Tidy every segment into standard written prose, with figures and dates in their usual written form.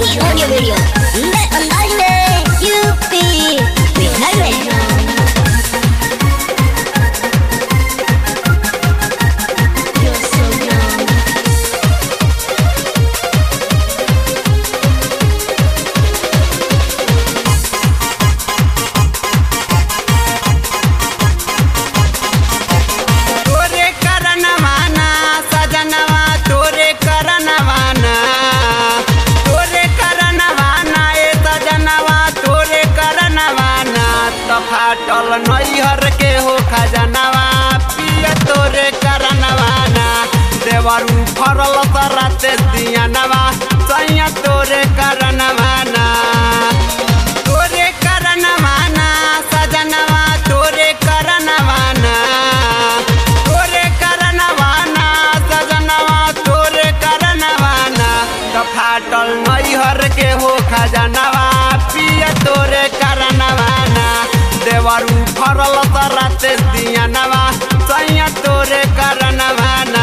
की audio video नए अंदाज में यूपी बिहार में। फाटल नैहर के हो खजनवा पिया तोरे करनवाना देवरू फरल सराते दियानवा सैया तोरे करनवाना तोरे करनवाना सजनवा तोरे करनवाना तोरे करनवाना सजनवा तोरे करनवाना तो फाटल नैहर के हो खजनवा पिया तोरे करनवाना देवरू फरल सराते दियानवा सैया तोरे करनवाना।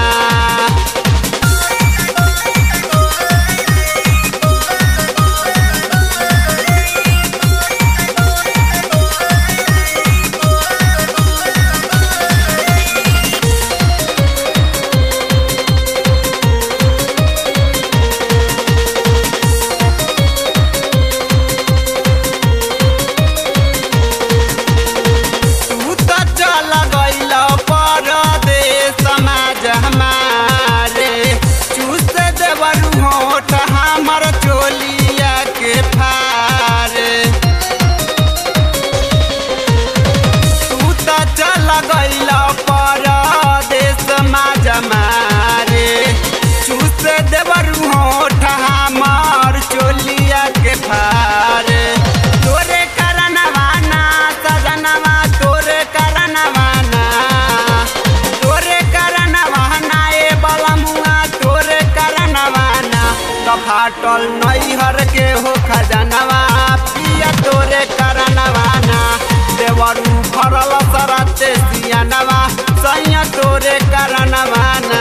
फाटल नैहर के हो खजनवा पिया तोरे करनवाना देवरू फरल सराते दियानवा सैया तोरे करनवाना।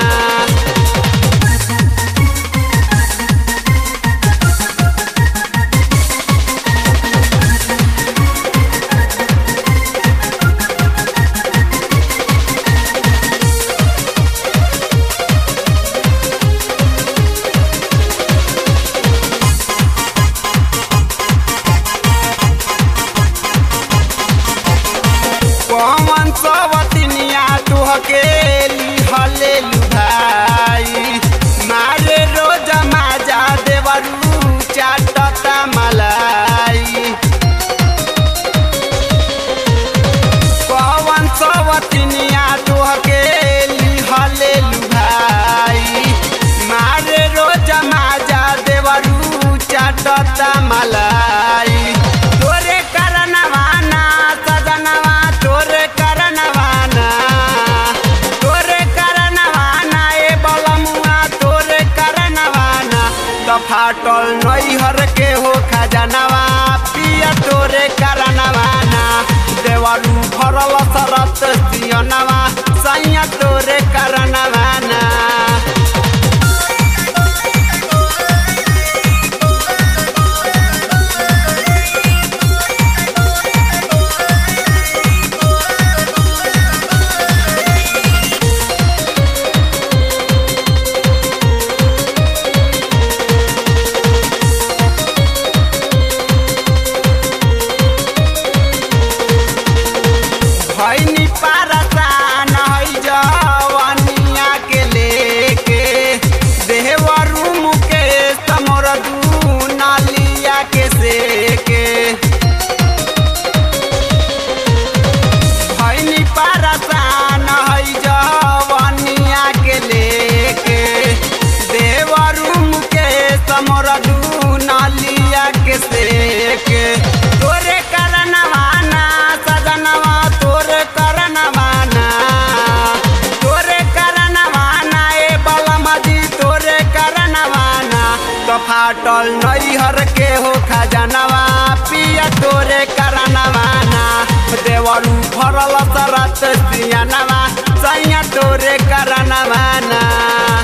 पवन सवतिनिया तुहके लिहले लुभाई मारे रोज माजा देवरू चाटता मलाई पवन सवतिनिया तुहके लिहले लुभाई मारे रोज माजा देवरू चाटता मलाई तोरे करनवाना सजनवा तोरे करनवाना तोरे करनवाना ए बलमुआ तोरे करनवाना तो फाटल नैहर के हो खजनवा पिया तोरे करनवाना देवरू फरल सरत दियनवा सैया तोरे करनवाना। भैनी पारसान है जवनिया के लेके देवरू मुकेश तमोर दूनालिया के सेके भैनी पारसान है जवनिया के लेके देवरू मुकेश तमोर दूनालिया के सेके तोरे करनवाना सजनवा तोरे करनवाना तोरे करनवाना ए बलमजी तोरे करनवाना तो फाटल नैहर के हो खजनवा पिया तोरे करनवाना देवरू फरल सरात दियानवा सैया तोरे करनवाना।